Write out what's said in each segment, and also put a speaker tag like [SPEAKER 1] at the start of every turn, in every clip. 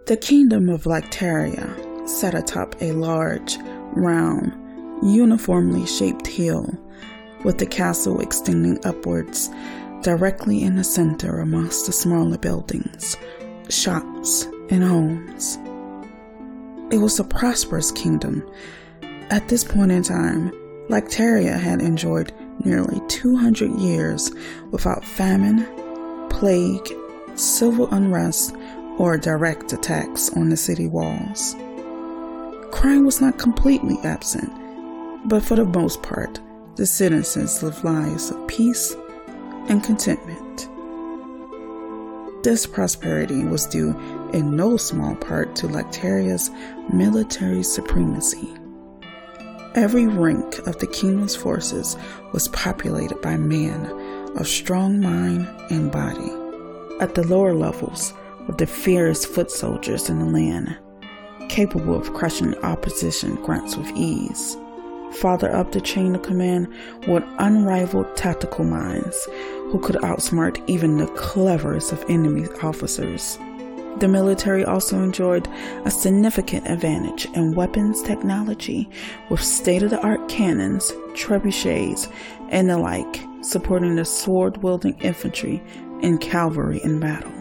[SPEAKER 1] The kingdom of Lactaria sat atop a large, round, uniformly shaped hill, with the castle extending upwards directly in the center amongst the smaller buildings, shops, and homes. It was a prosperous kingdom. At this point in time, Lactaria had enjoyed nearly 200 years without famine, plague, civil unrest, or direct attacks on the city walls. Crime was not completely absent, but for the most part, the citizens lived lives of peace and contentment. This prosperity was due in no small part to Lactaria's military supremacy. Every rank of the kingdom's forces was populated by men of strong mind and body. At the lower levels were the fierce foot soldiers in the land, capable of crushing opposition grunts with ease. Farther up the chain of command were unrivaled tactical minds who could outsmart even the cleverest of enemy officers. The military also enjoyed a significant advantage in weapons technology, with state-of-the-art cannons, trebuchets, and the like, supporting the sword-wielding infantry and cavalry in battle.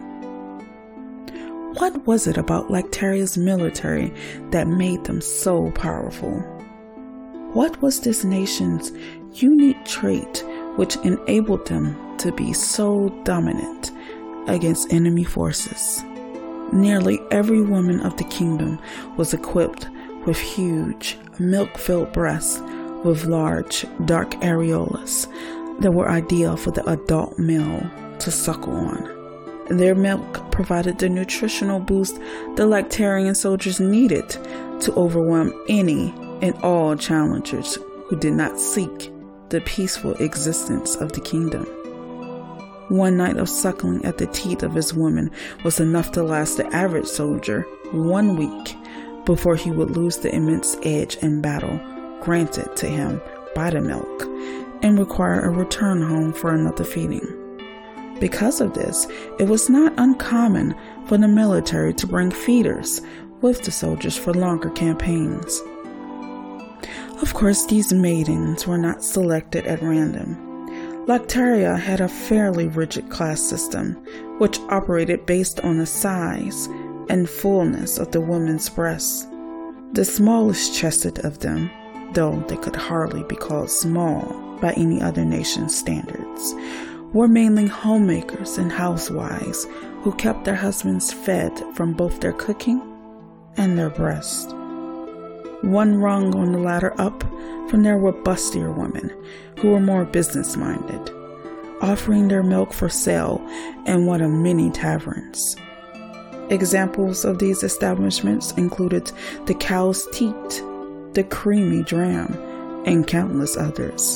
[SPEAKER 1] What was it about Lactaria's military that made them so powerful? What was this nation's unique trait which enabled them to be so dominant against enemy forces? Nearly every woman of the kingdom was equipped with huge, milk-filled breasts with large, dark areolas that were ideal for the adult male to suckle on. Their milk provided the nutritional boost the Lactarian soldiers needed to overwhelm any and all challengers who did not seek the peaceful existence of the kingdom. One night of suckling at the teat of his woman was enough to last the average soldier 1 week before he would lose the immense edge in battle granted to him by the milk and require a return home for another feeding. Because of this, it was not uncommon for the military to bring feeders with the soldiers for longer campaigns. Of course, these maidens were not selected at random. Lactaria had a fairly rigid class system, which operated based on the size and fullness of the woman's breasts. The smallest chested of them, though they could hardly be called small by any other nation's standards, were mainly homemakers and housewives who kept their husbands fed from both their cooking and their breast. One rung on the ladder up from there were bustier women who were more business-minded, offering their milk for sale in one of many taverns. Examples of these establishments included the Cow's Teat, the Creamy Dram, and countless others.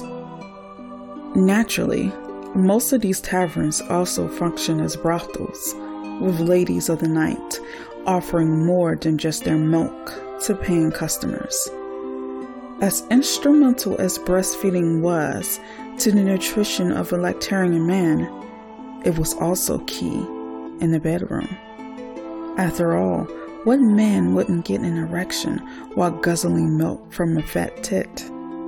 [SPEAKER 1] Naturally, most of these taverns also function as brothels, with ladies of the night offering more than just their milk to paying customers. As instrumental as breastfeeding was to the nutrition of a Lactarian man, it was also key in the bedroom. After all, what man wouldn't get an erection while guzzling milk from a fat tit?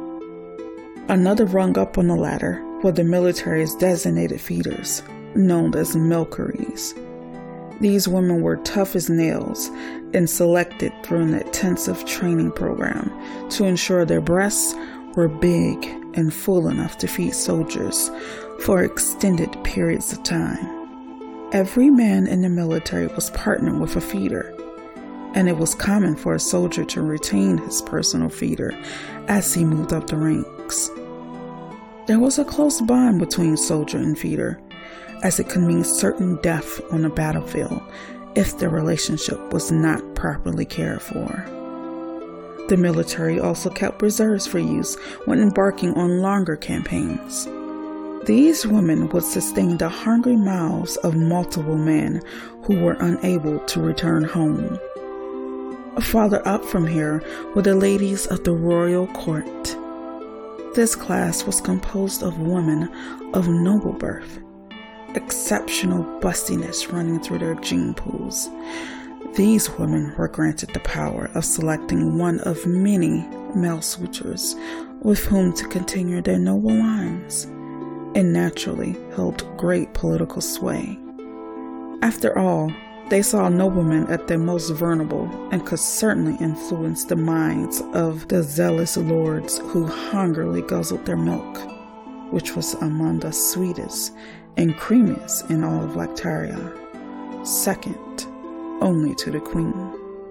[SPEAKER 1] Another rung up on the ladder were the military's designated feeders, known as milkeries. These women were tough as nails and selected through an intensive training program to ensure their breasts were big and full enough to feed soldiers for extended periods of time. Every man in the military was partnered with a feeder, and it was common for a soldier to retain his personal feeder as he moved up the ranks. There was a close bond between soldier and feeder, as it could mean certain death on the battlefield if the relationship was not properly cared for. The military also kept reserves for use when embarking on longer campaigns. These women would sustain the hungry mouths of multiple men who were unable to return home. Farther up from here were the ladies of the royal court. This class was composed of women of noble birth, exceptional bustiness running through their gene pools. These women were granted the power of selecting one of many male suitors with whom to continue their noble lines, and naturally held great political sway. After all, they saw noblemen at their most vulnerable and could certainly influence the minds of the zealous lords who hungrily guzzled their milk, which was among the sweetest and creamiest in all of Lactaria, second only to the queen.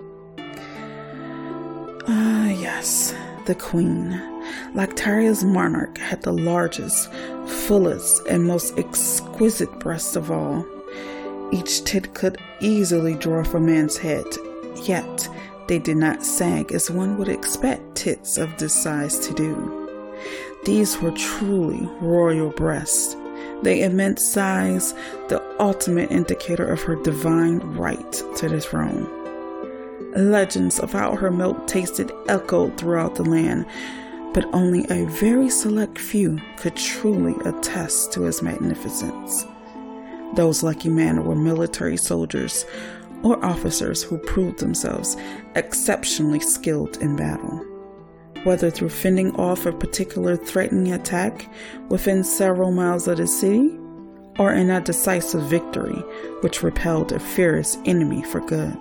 [SPEAKER 1] Yes, the queen. Lactaria's monarch had the largest, fullest, and most exquisite breasts of all. Each tit could easily dwarf a man's head, yet they did not sag as one would expect tits of this size to do. These were truly royal breasts, their immense size the ultimate indicator of her divine right to the throne. Legends of how her milk tasted echoed throughout the land, but only a very select few could truly attest to its magnificence. Those lucky men were military soldiers or officers who proved themselves exceptionally skilled in battle. Whether through fending off a particular threatening attack within several miles of the city, or in a decisive victory which repelled a fierce enemy for good.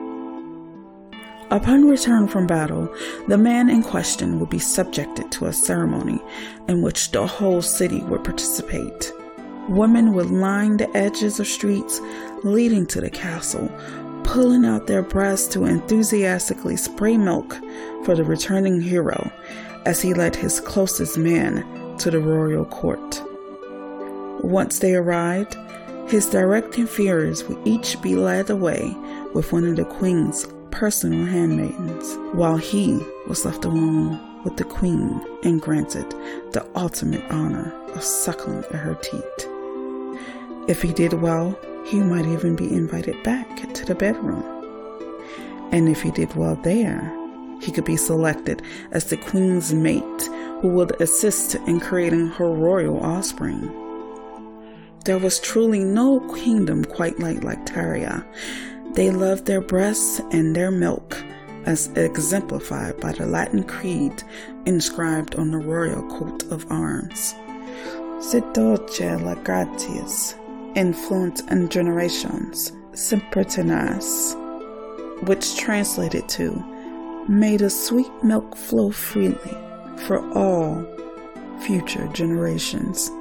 [SPEAKER 1] Upon return from battle, the man in question would be subjected to a ceremony in which the whole city would participate. Women would line the edges of streets leading to the castle, pulling out their breasts to enthusiastically spray milk for the returning hero as he led his closest man to the royal court. Once they arrived, his direct inferiors would each be led away with one of the queen's personal handmaidens, while he was left alone with the queen and granted the ultimate honor of suckling at her teat. If he did well, he might even be invited back to the bedroom. And if he did well there, he could be selected as the queen's mate who would assist in creating her royal offspring. There was truly no kingdom quite like Lactaria. They loved their breasts and their milk, as exemplified by the Latin creed inscribed on the royal coat of arms. Sit dolce la gratias, influence in generations, semper tenax, which translated to, may the sweet milk flow freely for all future generations.